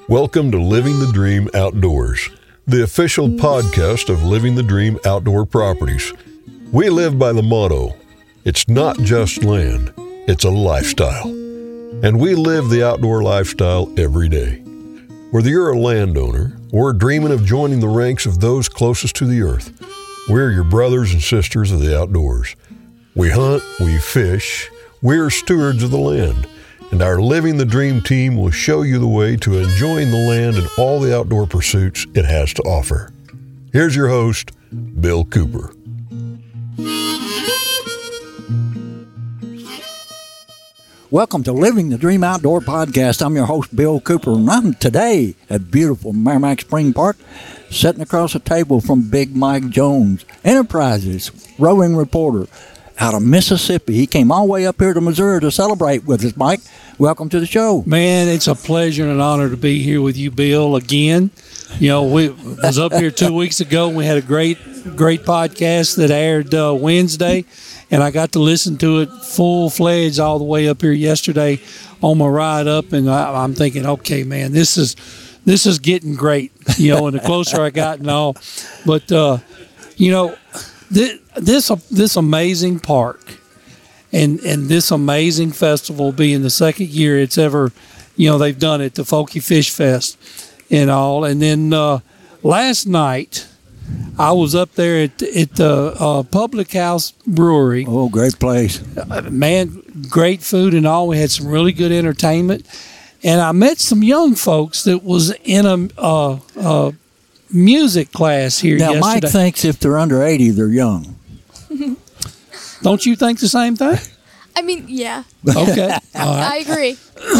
Welcome to Living the Dream Outdoors, the official podcast of Living the Dream Outdoor Properties. We live by the motto, it's not just land, it's a lifestyle. And we live the outdoor lifestyle every day. Whether you're a landowner or dreaming of joining the ranks of those closest to the earth, we're your brothers and sisters of the outdoors. We hunt, we fish, we're stewards of the land. And our Living the Dream team will show you the way to enjoying the land and all the outdoor pursuits it has to offer. Here's your host, Bill Cooper. Welcome to Living the Dream Outdoor Podcast. I'm your host, Bill Cooper, and I'm today at beautiful Merrimack Spring Park, sitting across the table from Big Mike Jones, Enterprises rowing reporter out of Mississippi. He came all the way up here to Missouri to celebrate with us. Mike, welcome to the show. Man, it's a pleasure and an honor to be here with you, Bill, again. You know, we was up here 2 weeks ago, and we had a great podcast that aired Wednesday, and I got to listen to it full-fledged all the way up here yesterday on my ride up, and I'm thinking, okay, man, this is getting great, you know, and the closer I got and all. But, you know, this amazing park and this amazing festival being the second year it's ever, you know, they've done it, the Folky Fish Fest and all. And then last night I was up there at the Public House Brewery. Oh, great place. Man, great food and all. We had some really good entertainment. And I met some young folks that was in a music class here now, yesterday. Mike thinks if they're under 80, they're young. Don't you think the same thing? I mean, yeah. Okay. All right. I agree.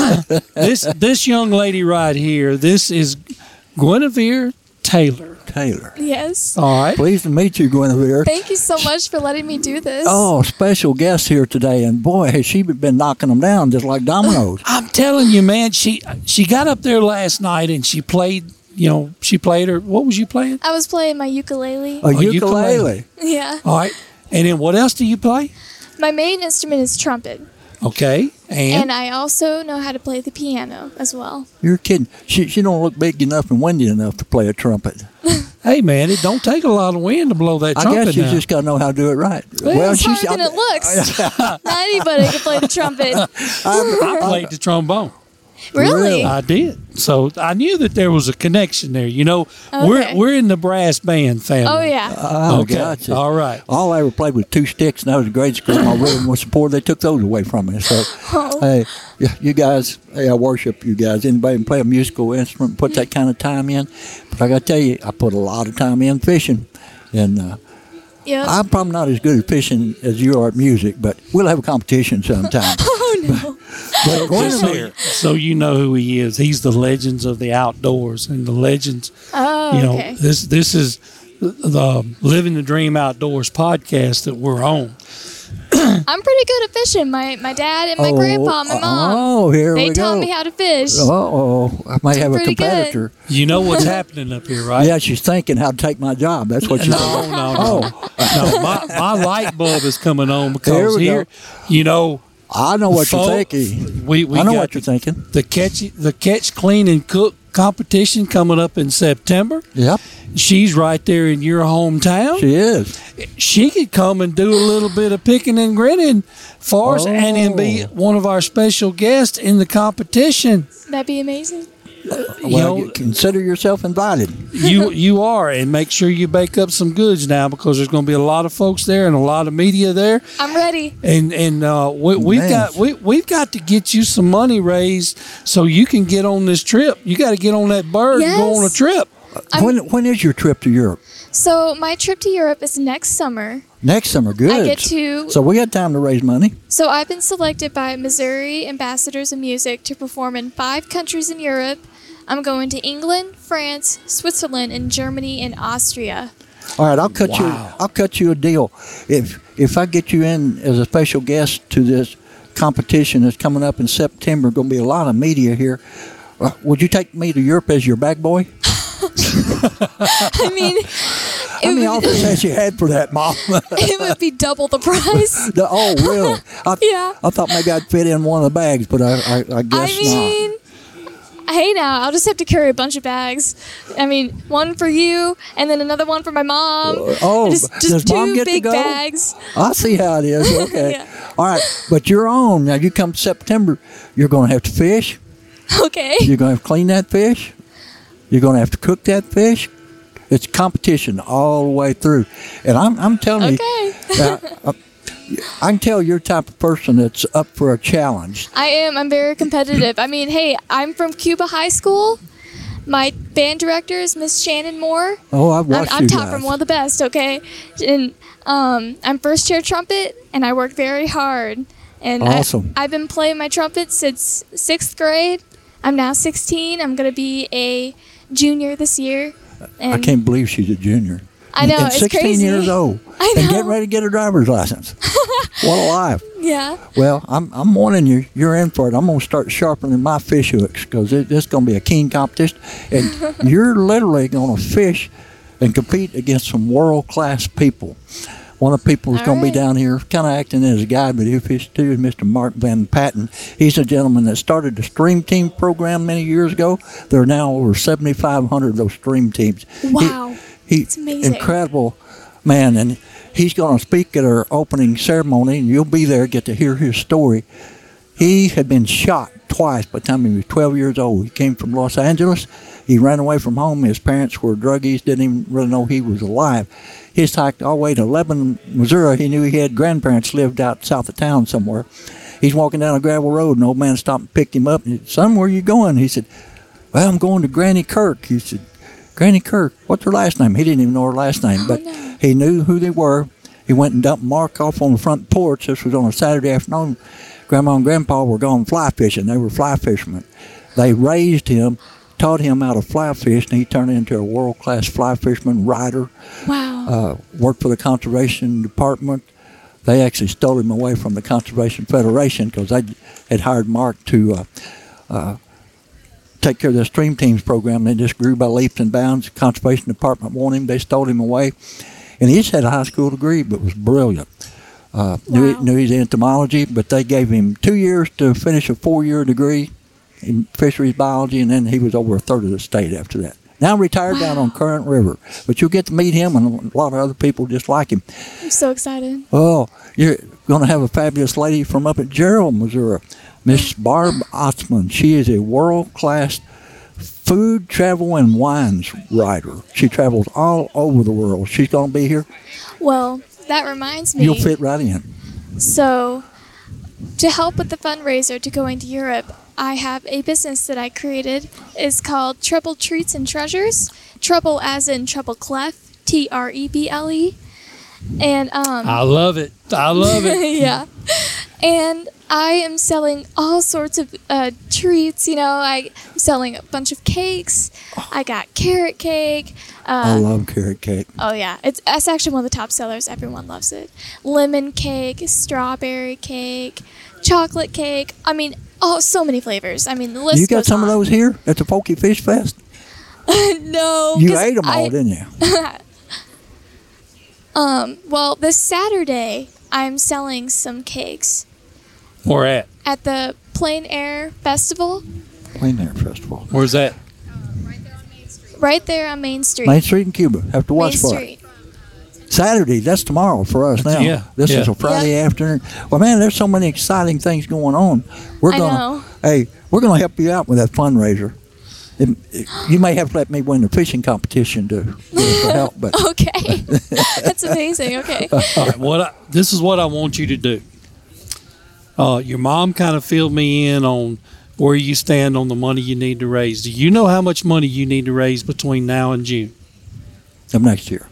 This young lady right here, this is Guinevere Taylor. Yes. All right. Pleased to meet you, Guinevere. Thank you so much for letting me do this. Oh, special guest here today, and boy, has she been knocking them down just like dominoes. I'm telling you, man, she got up there last night and she played, you know, what was you playing? I was playing my ukulele. A ukulele. Yeah. All right. And then what else do you play? My main instrument is trumpet. Okay. And I also know how to play the piano as well. You're kidding. She don't look big enough and windy enough to play a trumpet. Hey, man, it don't take a lot of wind to blow that trumpet. I guess you now. just got to know how to do it right. It's harder than it looks. Not anybody can play the trumpet. I played the trombone. Really? I did. So I knew that there was a connection there. You know, Okay. we're in the brass band family. Oh, yeah. Oh, Okay. gotcha. All right. All I ever played was two sticks, and that was grade school. My rhythm was support. They took those away from me. So, hey, you guys, I worship you guys. Anybody can play a musical instrument, put that kind of time in. But I got to tell you, I put a lot of time in fishing. And Yep. I'm probably not as good at fishing as you are at music, but we'll have a competition sometime. Oh, no. So you know who he is. He's the Legends of the Outdoors, and the Legends. Oh, You know, okay. this is the Living the Dream Outdoors podcast that we're on. I'm pretty good at fishing. My dad and my grandpa, my mom. Oh, here we They go. taught me how to fish. Uh-oh, I might have a Pretty good. competitor. You know what's happening up here, right? Yeah, she's thinking how to take my job. That's what she's thinking. No. My light bulb is coming on There because we here, go. you know, I know what you're Folk, thinking. we I know got what you're thinking. the catch, clean, and cook competition coming up in September. Yep, She's right there in your hometown. she is. She could come and do a little bit of picking and grinning for us, and then be one of our special guests in the competition. That'd be amazing. Well, you consider yourself invited. You are, and make sure you bake up some goods now because there's going to be a lot of folks there and a lot of media there. I'm ready. And we've got to get you some money raised so you can get on this trip. You got to get on that bird and go on a Yes. trip. When is your trip to Europe? So my trip to Europe is next summer. Next summer, good. I get to. So we got time to raise money. So I've been selected by Missouri Ambassadors of Music to perform in 5 countries in Europe. I'm going to England, France, Switzerland, and Germany and Austria. All right, I'll cut you a deal. If I get you in as a special guest to this competition that's coming up in September, going to be a lot of media here. Would you take me to Europe as your bag boy? I mean, How many offers has you had for that, Mom? it would be double the price. Oh, really? Yeah. I thought maybe I'd fit in one of the bags, but I guess I mean, hey now, I'll just have to carry a bunch of bags. I mean, one for you, and then another one for my mom. Does just Mom two get to big go? bags. I see how it is. Okay. Yeah. All right. But you're on. Now, you come September, you're going to have to fish. Okay. You're going to have to clean that fish. You're going to have to cook that fish. It's competition all the way through. And I'm telling Okay. you, I can tell you're the type of person that's up for a challenge. I am. I'm very competitive. I mean, hey, I'm from Cuba High School. My band director is Miss Shannon Moore. Oh, I've watched I'm you top guys. from one of the best, okay? And I'm first chair trumpet, and I work very hard. And Awesome. I've been playing my trumpet since 6th grade. I'm now 16. I'm going to be a junior this year. And I can't believe she's a junior. I know, And it's 16 crazy. years old. I And know. getting ready to get her driver's license. What a life. Yeah. Well, I'm warning you. You're in for it. I'm going to start sharpening my fish hooks because it's going to be a keen competition. And you're literally going to fish and compete against some world-class people. One of the people who's All going to be right. down here kind of acting as a guide, but he'll fish too, is Mr. Mark Van Patten. He's a gentleman that started the Stream Team program many years ago. There are now over 7,500 of those Stream Teams. Wow. He's It's amazing. incredible man, and he's going to speak at our opening ceremony, and you'll be there, get to hear his story. He had been shot twice by the time he was 12 years old. He came from Los Angeles. He ran away from home. His parents were druggies, didn't even really know he was alive. He hitchhiked all the way to Lebanon, Missouri. He knew he had grandparents lived out south of town somewhere. He's walking down a gravel road, and an old man stopped and picked him up. And he said, "Son, where are you going?" He said, "Well, I'm going to Granny Kirk." He said, "Granny Kirk, what's her last name?" He didn't even know her last name, but no. he knew who they were. He went and dumped Mark off on the front porch. This was on a Saturday afternoon. Grandma and Grandpa were going fly fishing. They were fly fishermen. They raised him, taught him how to fly fish, and he turned into a world-class fly fisherman, rider, Wow. worked for the Conservation Department. They actually stole him away from the Conservation Federation because they had hired Mark to take care of the Stream Teams program. They just grew by leaps and bounds. The Conservation Department wanted him. They stole him away. And he just had a high school degree, but was brilliant. Knew his entomology, but they gave him 2 years to finish a 4-year degree in fisheries biology, and then he was over a third of the state after that. Now retired down on Current River. But you'll get to meet him and a lot of other people just like him. I'm so excited. Oh, you're going to have a fabulous lady from up at Gerald, Missouri, Miss Barb Otzman. She is a world-class food, travel, and wines writer. She travels all over the world. She's going to be here. Well, that reminds me. You'll fit right in. So, to help with the fundraiser to going to Europe, I have a business that I created. It's called Treble Treats and Treasures. Treble as in treble clef, Treble. And I love it. I love it. yeah. And I am selling all sorts of treats. You know, I'm selling a bunch of cakes. I got carrot cake. I love carrot cake. Oh yeah, it's actually one of the top sellers. Everyone loves it. Lemon cake, strawberry cake, chocolate cake. I mean, oh, so many flavors. I mean, the list You got goes some of on. those here at the Folky Fish Fest? No, You 'cause ate them all, didn't you? Well, this Saturday I'm selling some cakes Where at? the Plain Air Festival Plain Air Festival. Where's that? right there on Main Street. Main Street in Cuba. Have to Main watch for it. Street. Saturday, that's tomorrow for us now. Yeah, This is yeah. a Friday afternoon. Well, man, there's so many exciting things going on. We're I gonna, know. hey, we're gonna help you out with that fundraiser. You may have to let me win the fishing competition to help, but Okay, that's amazing. Okay. All right, this is what I want you to do. Your mom kind of filled me in on where you stand on the money you need to raise. Do you know how much money you need to raise between now and June? of next year.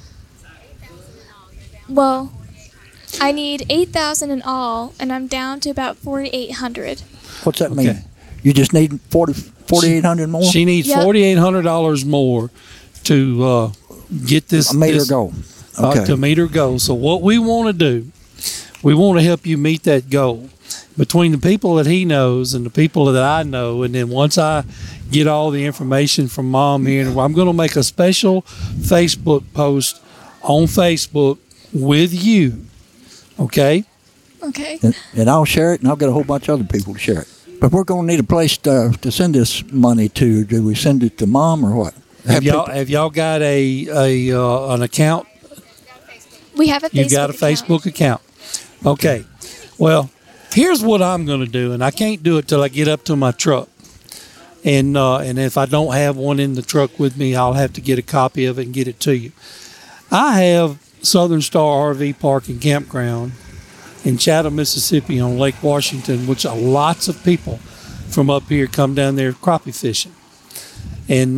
Well, I need 8,000 in all, and I'm down to about 4,800. What's that Okay. mean? You just need 4,800 more? She needs Yep. $4,800 more to get this. I made her this- go. Okay. To meet her goal. So what we want to do, we want to help you meet that goal. Between the people that he knows and the people that I know, and then once I get all the information from Mom here, I'm going to make a special Facebook post on Facebook with you. Okay? Okay. And I'll share it, and I'll get a whole bunch of other people to share it. But we're going to need a place to send this money to. Do we send it to Mom or what? Have y'all got an account? We have a Facebook You got a Facebook account. Okay. Well, here's what I'm going to do, and I can't do it till I get up to my truck. And if I don't have one in the truck with me, I'll have to get a copy of it and get it to you. I have Southern Star RV Park and Campground in Chatham, Mississippi on Lake Washington, which lots of people from up here come down there crappie fishing. And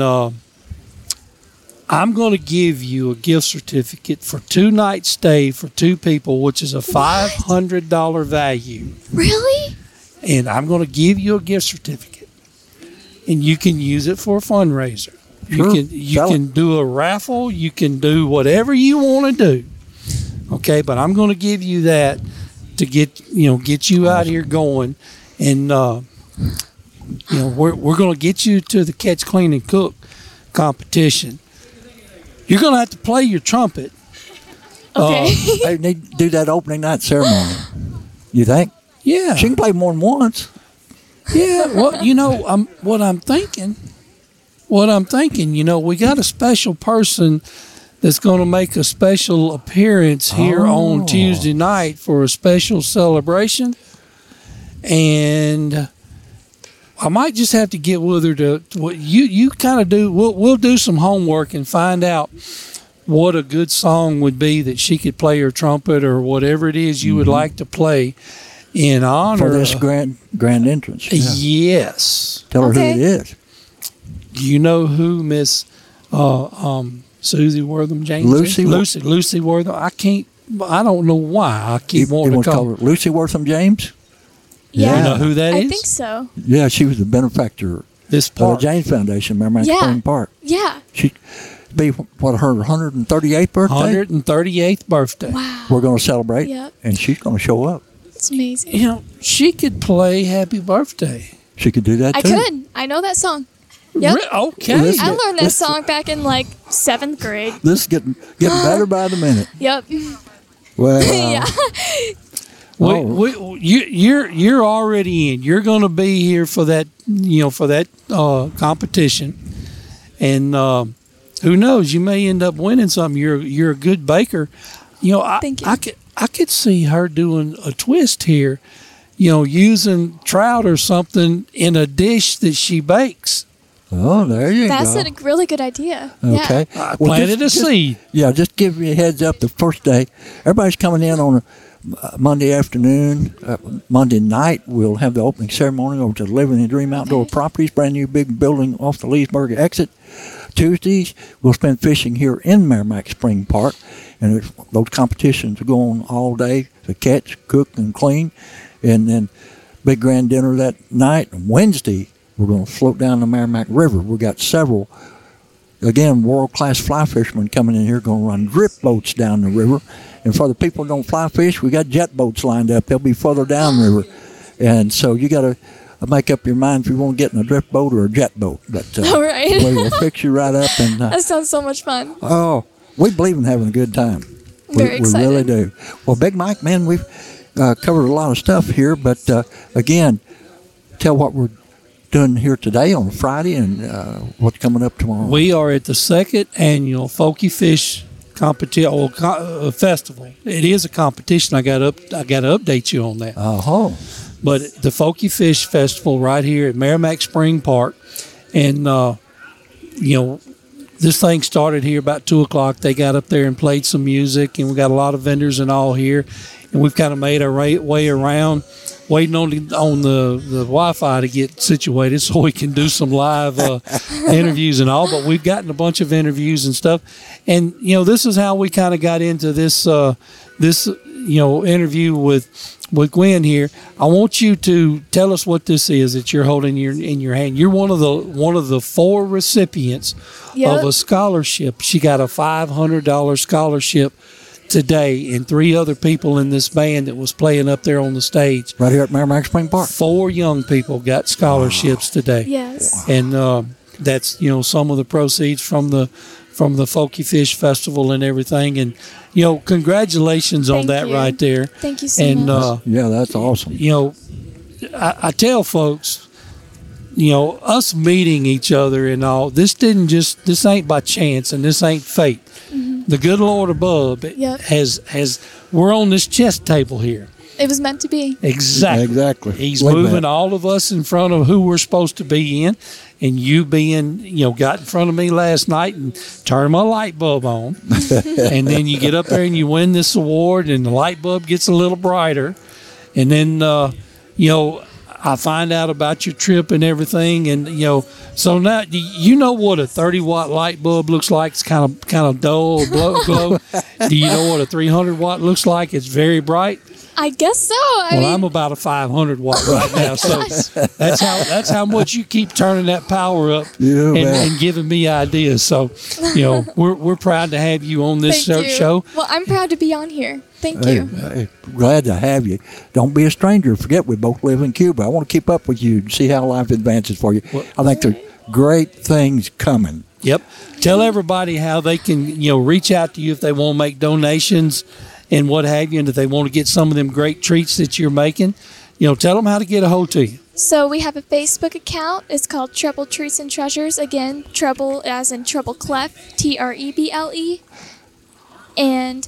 I'm going to give you a gift certificate for 2-night stay for 2 people, which is a $500 value. Really? And I'm going to give you a gift certificate. And you can use it for a fundraiser. Sure. You can do a raffle. You can do whatever you want to do. Okay, but I'm going to give you that to get you out here going, and we're going to get you to the Catch, Clean, and Cook competition. You're going to have to play your trumpet. Okay. They need to do that opening night ceremony. You think? Yeah. She can play more than once. Yeah. Well, what I'm thinking, we got a special person that's going to make a special appearance here on Tuesday night for a special celebration. And I might just have to get with her to you kind of do. We'll do some homework and find out what a good song would be that she could play her trumpet or whatever it is you would like to play in honor for this grand entrance. Yeah. Yes. Tell her who Okay. it is. Do you know who Miss Susie Wortham James Lucy is? Lucy Wortham. I don't know why I keep You wanting want to to call call her Lucy Wortham James? Yeah. You know who that I is? think so. Yeah, she was the benefactor This of the part. James Foundation, Merrimack Yeah. Spring Park. Yeah. She be what her 138th birthday. 138th birthday. Wow. We're going to celebrate, Yep. and she's going to show up. It's amazing. She could play Happy Birthday. She could do that I too. could. I know that song. Yep. Okay. Listen. I learned that Let's- song back in like 7th grade. This is getting better by the minute. Yep. Well, Yeah. You're already in. You're going to be here for that, competition, and who knows? You may end up winning something. You're a good baker. Thank you. I could see her doing a twist here. Using trout or something in a dish that she bakes. oh, there you That's go. a really good idea. Okay. I Well, planted just- a seed. Yeah, just give you a heads up. The first day, everybody's coming in on a Monday afternoon. Monday night, we'll have the opening ceremony over to Living the Dream Outdoor Properties, brand new big building off the Leesburg exit. Tuesdays, we'll spend fishing here in Merrimack Spring Park, and those competitions will go on all day to catch, cook, and clean. And then big grand dinner that night. And Wednesday, we're going to float down the Merrimack River. We've got several, again, world-class fly fishermen coming in here, going to run drip boats down the river. And for the people who don't fly fish, we got jet boats lined up. They'll be further down the river. And so you got to make up your mind if you want to get in a drift boat or a jet boat. But All right. we'll fix you right up. And That sounds so much fun. oh, we believe in having a good time. Very excited. We really do. Well, Big Mike, man, we've covered a lot of stuff here. But again, tell what we're doing here today on Friday and what's coming up tomorrow. We are at the 2nd annual Folky Fish competition festival. It is a competition. I got to update you on that. Oh, But the Folky Fish Festival right here at Merrimack Spring Park, and this thing started here about 2:00. They got up there and played some music, and we got a lot of vendors and all here, and we've kind of made our way around, waiting on the Wi-Fi to get situated so we can do some live interviews and all. But we've gotten a bunch of interviews and stuff, and this is how we kind of got into this interview with Gwen here. I want you to tell us what this is that you're holding in your hand. You're one of the 4 recipients Yep. of a scholarship. She got a $500 scholarship today, and 3 other people in this band that was playing up there on the stage. right here at Merrimack Spring Park. 4 young people got scholarships today. Yes. And that's some of the proceeds from the Folky Fish Festival and everything. And congratulations on Thank that you. right there. Thank you so And much. Yeah, that's awesome. I tell folks, us meeting each other and all, this ain't by chance and this ain't fate. Mm-hmm. The good Lord above we're on this chess table here. It was meant to be. Exactly. He's moving all of us in front of who we're supposed to be in. And you got in front of me last night and turned my light bulb on. And then you get up there and you win this award and the light bulb gets a little brighter. And then, I find out about your trip and everything. And, so now you know what a 30-watt light bulb looks like. It's kind of dull, glow. Do you know what a 300-watt looks like? It's very bright. I guess so. I'm about a 500-watt right now, so that's how much you keep turning that power up and giving me ideas. So, we're proud to have you on this show. Well, I'm proud to be on here. Thank you. Glad to have you. Don't be a stranger. Forget we both live in Cuba. I want to keep up with you and see how life advances for you. I think there's great things coming. Yep. Tell everybody how they can, reach out to you if they want to make donations and what have you, and if they want to get some of them great treats that you're making, tell them how to get a hold to you. So we have a Facebook account. It's called Treble Treats and Treasures. Again, treble as in treble clef, Treble. And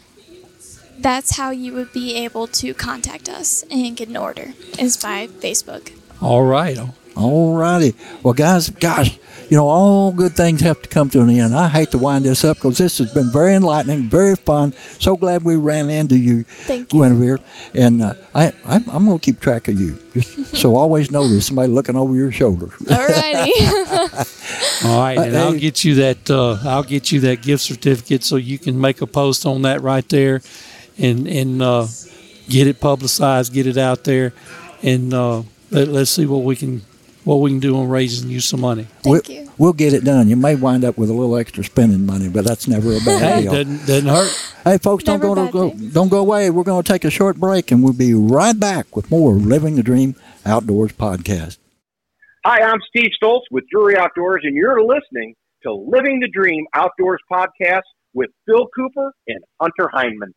that's how you would be able to contact us and get an order, is by Facebook. All right. All righty. Well, guys, gosh, all good things have to come to an end. I hate to wind this up because this has been very enlightening, very fun. So glad we ran into you, Guinevere. And I'm going to keep track of you. So always know there's somebody looking over your shoulder. All righty. All right, and I'll get you that gift certificate so you can make a post on that right there, and get it publicized, get it out there, and let's see what we can do on raising you some money. Thank you. We'll get it done. You may wind up with a little extra spending money, but that's never a bad deal. Doesn't hurt. Hey, folks, don't go away. We're going to take a short break, and we'll be right back with more Living the Dream Outdoors podcast. Hi, I'm Steve Stoltz with Drury Outdoors, and you're listening to Living the Dream Outdoors podcast with Bill Cooper and Hunter Heinman.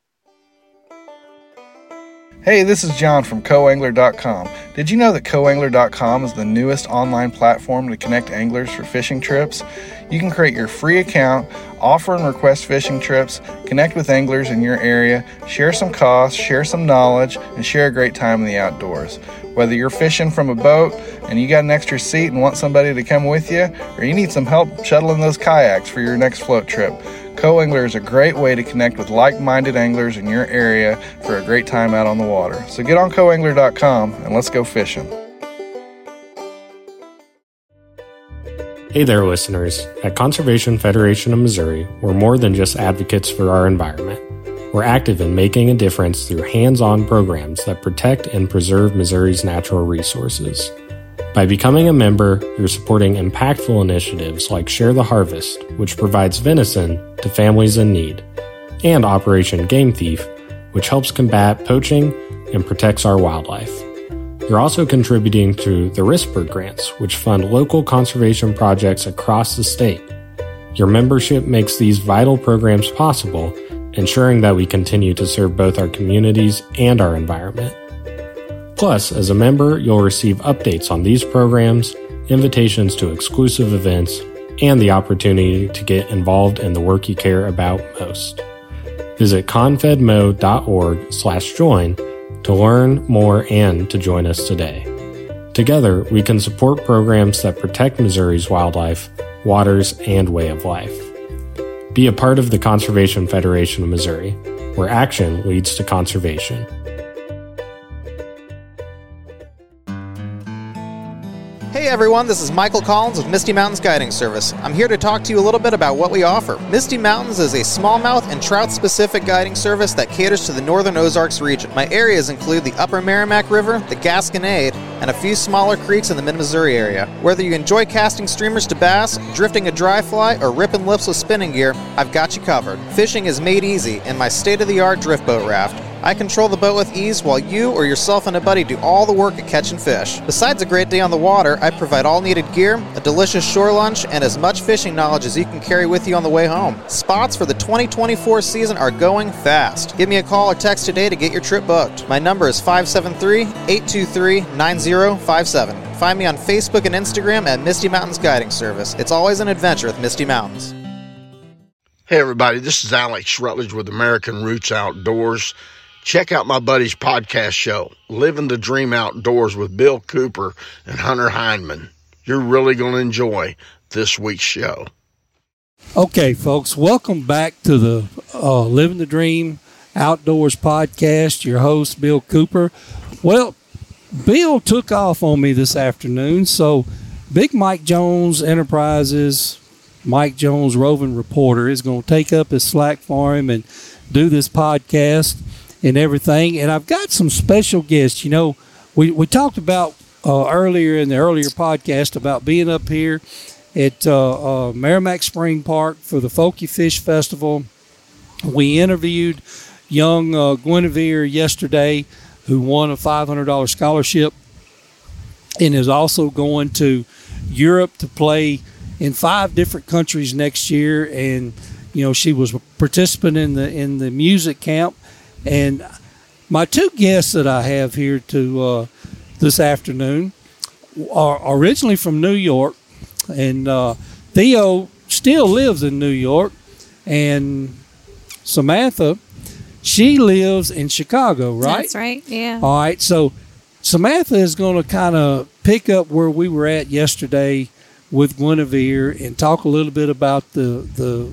Hey, this is John from CoAngler.com. Did you know that CoAngler.com is the newest online platform to connect anglers for fishing trips? You can create your free account, offer and request fishing trips, connect with anglers in your area, share some costs, share some knowledge, and share a great time in the outdoors. Whether you're fishing from a boat and you got an extra seat and want somebody to come with you, or you need some help shuttling those kayaks for your next float trip, CoAngler is a great way to connect with like-minded anglers in your area for a great time out on the water. So get on CoAngler.com and let's go fishing. Hey there, listeners. At Conservation Federation of Missouri, we're more than just advocates for our environment. We're active in making a difference through hands-on programs that protect and preserve Missouri's natural resources. By becoming a member, you're supporting impactful initiatives like Share the Harvest, which provides venison to families in need, and Operation Game Thief, which helps combat poaching and protects our wildlife. You're also contributing to the RISPER grants, which fund local conservation projects across the state. Your membership makes these vital programs possible, ensuring that we continue to serve both our communities and our environment. Plus, as a member, you'll receive updates on these programs, invitations to exclusive events, and the opportunity to get involved in the work you care about most. Visit confedmo.org/join to learn more and to join us today. Together, we can support programs that protect Missouri's wildlife, waters, and way of life. Be a part of the Conservation Federation of Missouri, where action leads to conservation. Hey everyone, this is Michael Collins with Misty Mountains Guiding Service. I'm here to talk to you a little bit about what we offer. Misty Mountains is a smallmouth and trout-specific guiding service that caters to the northern Ozarks region. My areas include the Upper Merrimack River, the Gasconade, and a few smaller creeks in the mid-Missouri area. Whether you enjoy casting streamers to bass, drifting a dry fly, or ripping lips with spinning gear, I've got you covered. Fishing is made easy in my state-of-the-art drift boat raft. I control the boat with ease while you or yourself and a buddy do all the work at catching fish. Besides a great day on the water, I provide all needed gear, a delicious shore lunch, and as much fishing knowledge as you can carry with you on the way home. Spots for the 2024 season are going fast. Give me a call or text today to get your trip booked. My number is 573-823-9057. Find me on Facebook and Instagram at Misty Mountains Guiding Service. It's always an adventure with Misty Mountains. Hey everybody, this is Alex Rutledge with American Roots Outdoors. Check out my buddy's podcast show, Living the Dream Outdoors with Bill Cooper and Hunter Hindman. You're really going to enjoy this week's show. Okay, folks, welcome back to the Living the Dream Outdoors podcast. Your host, Bill Cooper. Well, Bill took off on me this afternoon, so Big Mike Jones Enterprises, Mike Jones Roving Reporter, is going to take up his slack for him and do this podcast and everything. And I've got some special guests. You know, we talked about earlier in the earlier podcast about being up here at Merrimack Spring Park for the Folky Fish Festival. We interviewed young Guinevere yesterday, who won a $500 scholarship and is also going to Europe to play in 5 different countries next year. And you know, she was a participant in the music camp. And my 2 guests that I have here to this afternoon are originally from New York, and Theo still lives in New York, and Samantha, she lives in Chicago, right? That's right, yeah. All right, so Samantha is going to kind of pick up where we were at yesterday with Guinevere and talk a little bit about the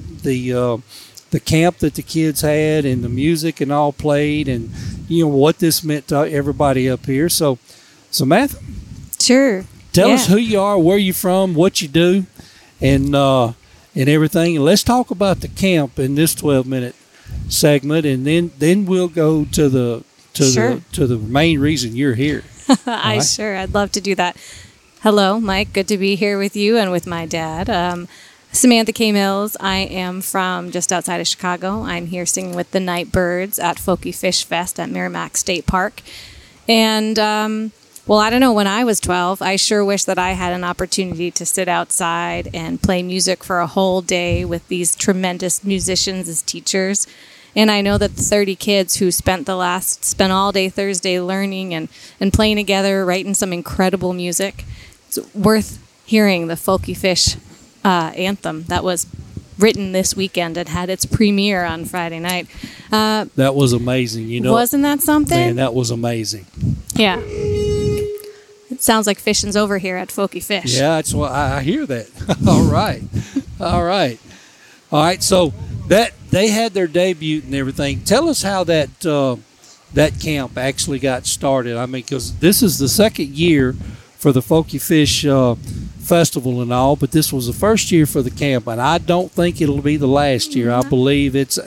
camp that the kids had and the music and all played, and you know what this meant to everybody up here. So Samantha, sure, tell us who you are, where you're from, what you do, and everything. And let's talk about the camp in this 12-minute segment, and then we'll go to the main reason you're here. I'd love to do that. Hello, Mike. Good to be here with you and with my dad. Samantha K. Mills. I am from just outside of Chicago. I'm here singing with the Nightbirds at Folky Fish Fest at Merrimack State Park. And, well, I don't know, when I was 12, I sure wish that I had an opportunity to sit outside and play music for a whole day with these tremendous musicians as teachers. And I know that the 30 kids who spent all day Thursday learning and playing together, writing some incredible music, it's worth hearing the Folky Fish anthem that was written this weekend and had its premiere on Friday night. That was amazing. You know, wasn't that something? Man, that was amazing. Yeah. It sounds like fishing's over here at Folky Fish. Yeah, that's what I hear that. All right. So that they had their debut and everything. Tell us how that camp actually got started. I mean, because this is the second year for the Folky Fish Festival and all, but this was the first year for the camp, and I don't think it'll be the last year. I believe it's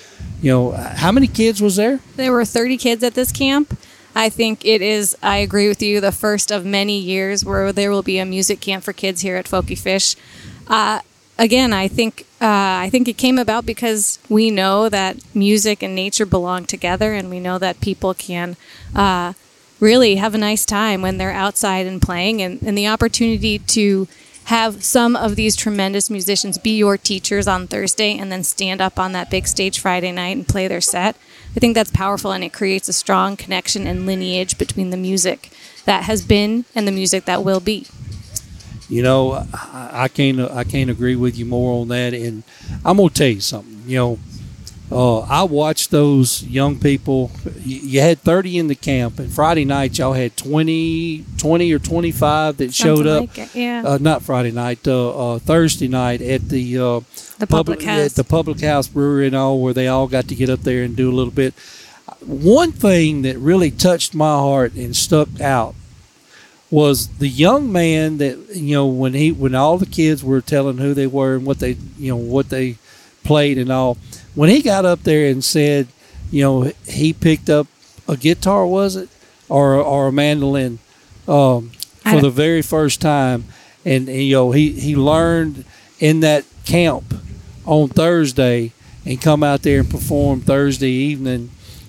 how many kids was there? There were 30 kids at this camp. I think it is, I agree with you, the first of many years where there will be a music camp for kids here at Folky Fish. Again, I think it came about because we know that music and nature belong together, and we know that people can really have a nice time when they're outside and playing, and the opportunity to have some of these tremendous musicians be your teachers on Thursday and then stand up on that big stage Friday night and play their set. I think that's powerful, and it creates a strong connection and lineage between the music that has been and the music that will be. You know, I can't agree with you more on that, and I'm gonna tell you something. You know, I watched those young people. You had 30 in the camp, and Friday night y'all had 20 or 25 that showed up. Like it, yeah. Not Friday night, Thursday night at the Public House. At the Public House Brewery and all, where they all got to get up there and do a little bit. One thing that really touched my heart and stuck out was the young man that, you know, when all the kids were telling who they were and what they played and all, when he got up there and said, you know, he picked up a guitar, was it, or a mandolin for the very first time, and you know, he learned in that camp on Thursday and come out there and perform Thursday evening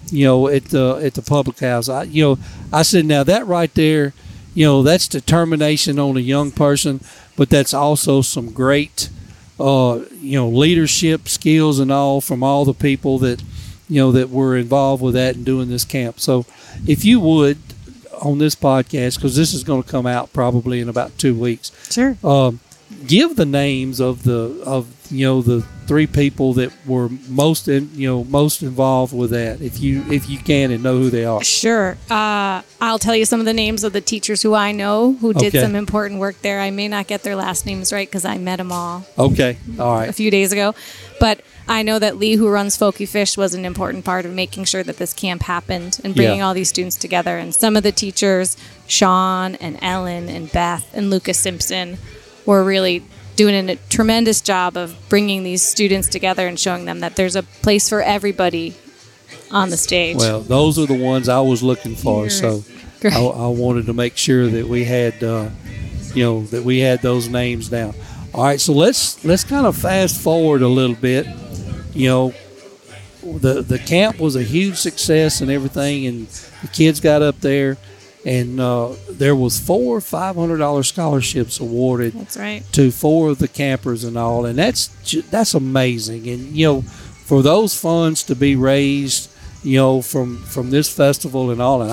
at the public house. I said, now that right there, that's determination on a young person, but that's also some great, leadership skills and all from all the people that, that were involved with that and doing this camp. So if you would, on this podcast, because this is going to come out probably in about 2 weeks. Sure. Give the names of the 3 people that were most involved with that, if you can and know who they are. Sure. I'll tell you some of the names of the teachers who I know who did some important work there. I may not get their last names right because I met them all. Okay. All right. A few days ago, but I know that Lee, who runs Folky Fish, was an important part of making sure that this camp happened and bringing all these students together. And some of the teachers, Sean and Ellen and Beth and Lucas Simpson, were really doing a tremendous job of bringing these students together and showing them that there's a place for everybody on the stage. Well, those are the ones I was looking for, so I wanted to make sure that we had, that we had those names down. All right, so let's kind of fast forward a little bit. The camp was a huge success and everything, and the kids got up there. And there was 4 $500 scholarships awarded. That's right. To 4 of the campers and all, and that's amazing. And for those funds to be raised, from this festival and all, and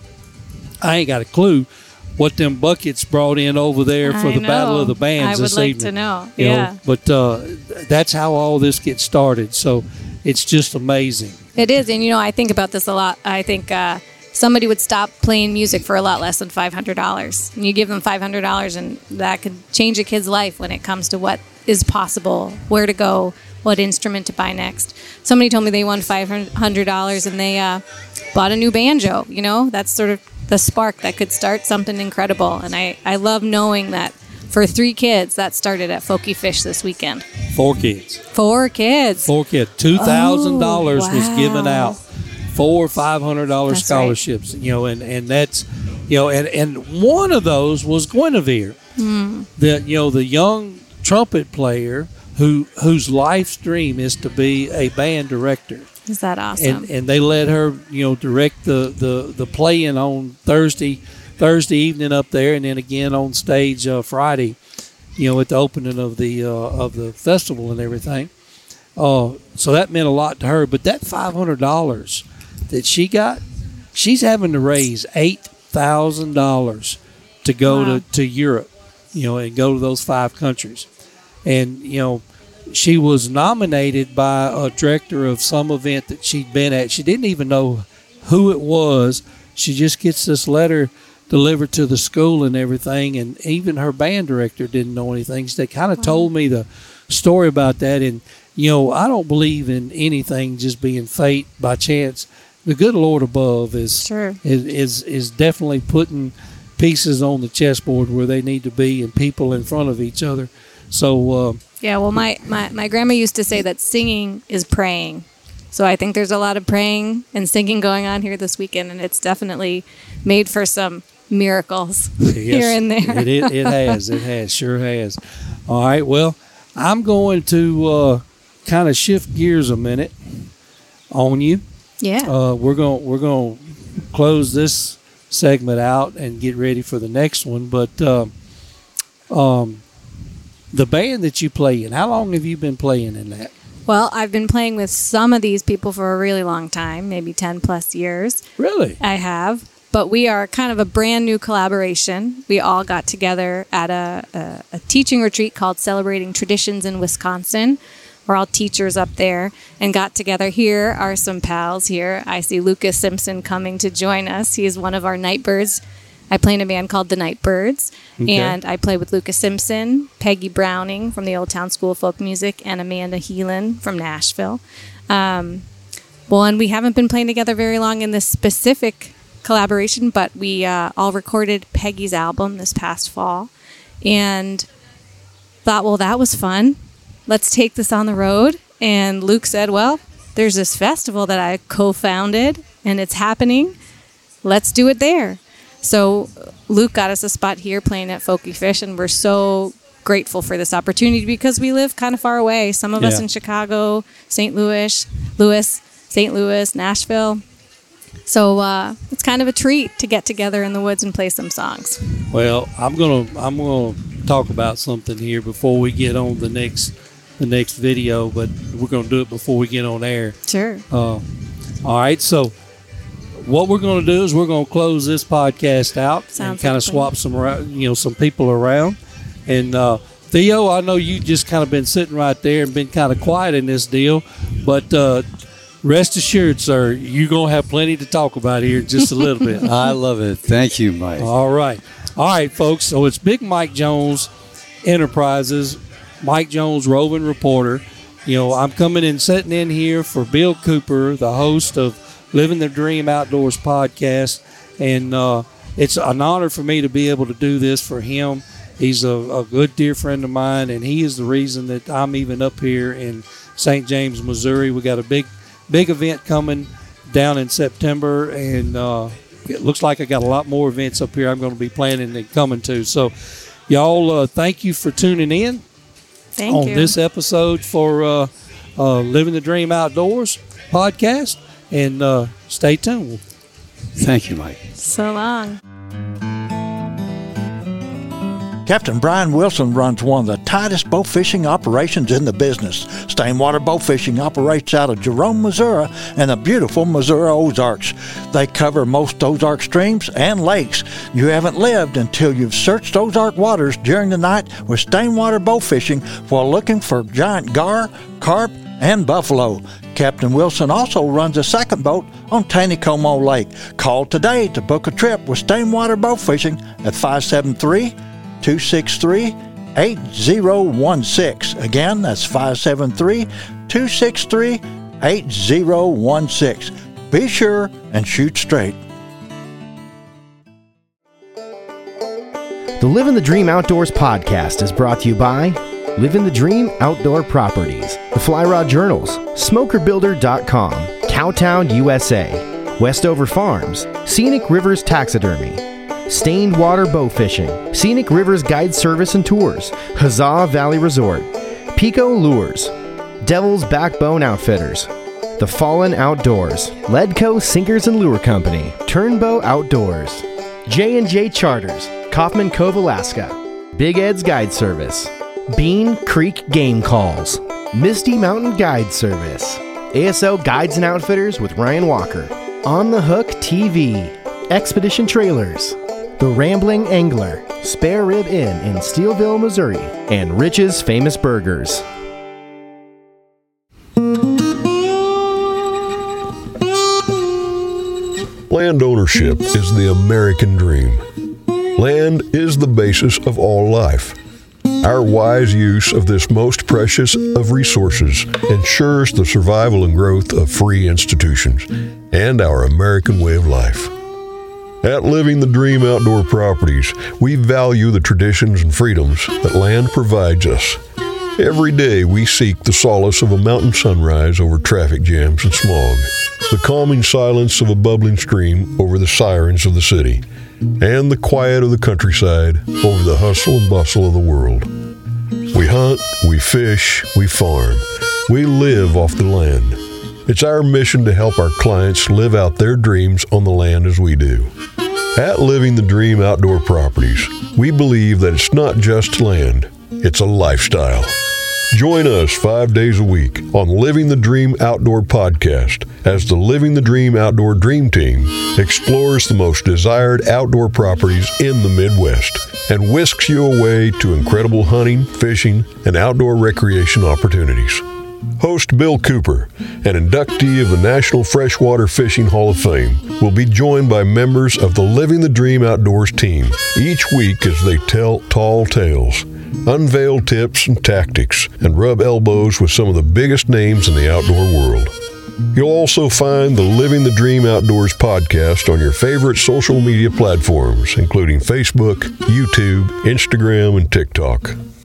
I ain't got a clue what them buckets brought in over there for the Battle of the Bands this evening. I would like to know. Yeah. But that's how all this gets started. So it's just amazing. It is, and I think about this a lot. I think. Somebody would stop playing music for a lot less than $500. And you give them $500, and that could change a kid's life when it comes to what is possible, where to go, what instrument to buy next. Somebody told me they won $500 and they bought a new banjo. That's sort of the spark that could start something incredible. And I love knowing that for 3 kids, that started at Folky Fish this weekend. 4 kids. 4 kids. 4 kids. $2,000 was given out. 4 $500 scholarships, right. And that's, and one of those was Guinevere, the young trumpet player whose life's dream is to be a band director. Is that awesome? And they let her, direct the playing on Thursday evening up there, and then again on stage Friday, at the opening of the festival and everything. So that meant a lot to her. But that $500 that she got, she's having to raise $8,000 to go to Europe, and go to those 5 countries. And, she was nominated by a director of some event that she'd been at. She didn't even know who it was. She just gets this letter delivered to the school and everything, and even her band director didn't know anything. They kind of told me the story about that, and, I don't believe in anything just being fate by chance. The good Lord above is definitely putting pieces on the chessboard where they need to be and people in front of each other. So my grandma used to say that singing is praying. So I think there's a lot of praying and singing going on here this weekend, and it's definitely made for some miracles here and there. It sure has. All right, well, I'm going to kind of shift gears a minute on you. Yeah. We're going to close this segment out and get ready for the next one. But the band that you play in, how long have you been playing in that? Well, I've been playing with some of these people for a really long time, maybe 10 plus years. Really? I have. But we are kind of a brand new collaboration. We all got together at a teaching retreat called Celebrating Traditions in Wisconsin. We're all teachers up there and got together. Here are some pals here. I see Lucas Simpson coming to join us. He's one of our Nightbirds. I play in a band called the Nightbirds, and I play with Lucas Simpson, Peggy Browning from the Old Town School of Folk Music, and Amanda Heelan from Nashville. And we haven't been playing together very long in this specific collaboration, but we all recorded Peggy's album this past fall and thought, well, that was fun. Let's take this on the road. And Luke said, well, there's this festival that I co-founded and it's happening. Let's do it there. So Luke got us a spot here playing at Folky Fish, and we're so grateful for this opportunity because we live kind of far away. Some of us in Chicago, St. Louis, St. Louis, Nashville. So it's kind of a treat to get together in the woods and play some songs. Well, I'm gonna talk about something here before we get on the next video, but we're gonna do it before we get on air. Sure. All right. So what we're gonna do is we're gonna close this podcast out and kind of swap some people around. And Theo, I know you just kind of been sitting right there and been kind of quiet in this deal, but rest assured, sir, you're going to have plenty to talk about here in just a little bit. I love it. Thank you, Mike. All right, folks. So it's Big Mike Jones Enterprises, Mike Jones, roving reporter. I'm coming and sitting in here for Bill Cooper, the host of Living the Dream Outdoors podcast. And it's an honor for me to be able to do this for him. He's a good, dear friend of mine, and he is the reason that I'm even up here in St. James, Missouri. We got a big event coming down in September, and it looks like I got a lot more events up here I'm going to be planning and coming to. So, y'all, thank you for tuning in on this episode for Living the Dream Outdoors podcast, and stay tuned. Thank you, Mike. So long. Captain Brian Wilson runs one of the tightest bow fishing operations in the business. Stainwater Bow Fishing operates out of Jerome, Missouri, and the beautiful Missouri Ozarks. They cover most Ozark streams and lakes. You haven't lived until you've searched Ozark waters during the night with Stainwater Bow Fishing while looking for giant gar, carp, and buffalo. Captain Wilson also runs a second boat on Taneycomo Lake. Call today to book a trip with Stainwater Bow Fishing at 573-263-8016. Again, that's 573-263-8016. Be sure and shoot straight. The Living the Dream Outdoors podcast is brought to you by Living the Dream Outdoor Properties, the Fly Rod Journals, SmokerBuilder.com, Cowtown, USA, Westover Farms, Scenic Rivers Taxidermy, Stained Water Bow Fishing, Scenic Rivers Guide Service and Tours, Huzzah Valley Resort, Pico Lures, Devil's Backbone Outfitters, The Fallen Outdoors, Ledco Sinkers and Lure Company, Turnbow Outdoors, J&J Charters, Kaufman Cove, Alaska, Big Ed's Guide Service, Bean Creek Game Calls, Misty Mountain Guide Service, ASO Guides and Outfitters with Ryan Walker, On the Hook TV, Expedition Trailers, The Rambling Angler, Spare Rib Inn in Steelville, Missouri, and Rich's Famous Burgers. Land ownership is the American dream. Land is the basis of all life. Our wise use of this most precious of resources ensures the survival and growth of free institutions and our American way of life. At Living the Dream Outdoor Properties, we value the traditions and freedoms that land provides us. Every day we seek the solace of a mountain sunrise over traffic jams and smog, the calming silence of a bubbling stream over the sirens of the city, and the quiet of the countryside over the hustle and bustle of the world. We hunt, we fish, we farm. We live off the land. It's our mission to help our clients live out their dreams on the land as we do. At Living the Dream Outdoor Properties, we believe that it's not just land, it's a lifestyle. Join us 5 days a week on Living the Dream Outdoor Podcast as the Living the Dream Outdoor Dream Team explores the most desired outdoor properties in the Midwest and whisks you away to incredible hunting, fishing, and outdoor recreation opportunities. Host Bill Cooper, an inductee of the National Freshwater Fishing Hall of Fame, will be joined by members of the Living the Dream Outdoors team each week as they tell tall tales, unveil tips and tactics, and rub elbows with some of the biggest names in the outdoor world. You'll also find the Living the Dream Outdoors podcast on your favorite social media platforms, including Facebook, YouTube, Instagram, and TikTok.